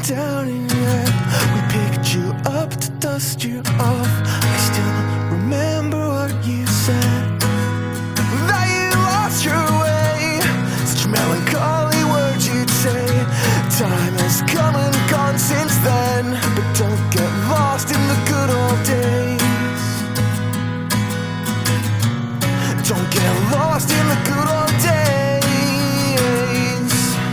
down and yet we picked you up to dust you off. I still remember what you said, that you lost your way. Such melancholy words you'd say. Time has come and gone since then, but don't get lost in the good old days. Don't get lost in the good old days.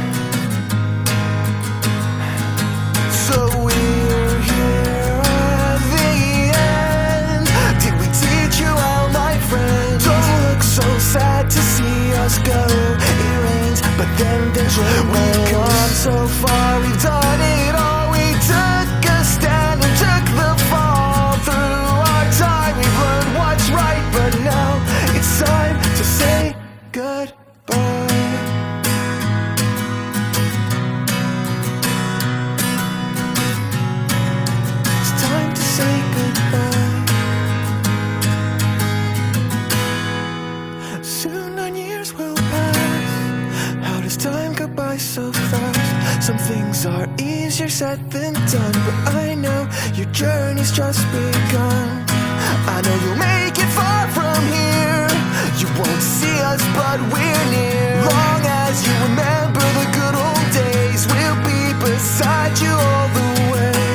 So we're here at the end. Did we teach you well, my friend? Don't look so sad to see us go. It rains, but then there's rain. We've come so far, we've done it all. We took a stand and took the fall. Through our time we've learned what's right, but now it's time to say goodbye. It's time to say goodbye. Soon 9 years will pass. How does time go by so fast? Some things are easier said than done, but I know your journey's just begun. I know you'll make it far from here. You won't see us, but we're near. Long as you remember the good old days, we'll be beside you all the way.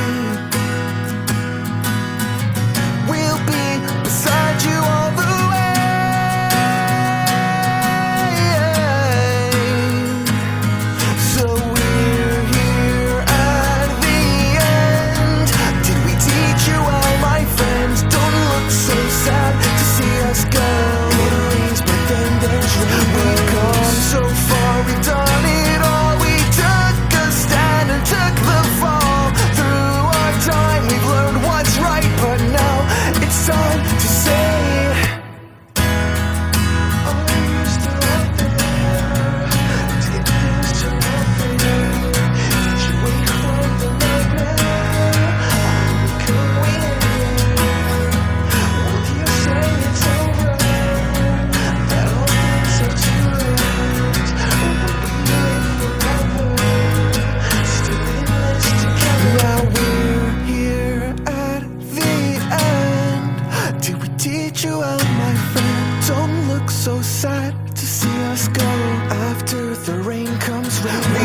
We'll be beside you all the way. So we're here at the end. Did we teach you well, my friends? Don't look so sad to see us go. It rains, but then there's rain. We've come so far, we've done it all. We took a stand and took the fall. Through our time we've learned what's right, but now it's time to say, oh, you're still out there. Did things turn out fair? Did you wake from the nightmare? Could we would you say it's over? That all things are too late? Or will we live forever? Still in this together. Now we're here at the end. Did we teach you well, my friend? Don't look so sad to see us go. After the rain comes rain.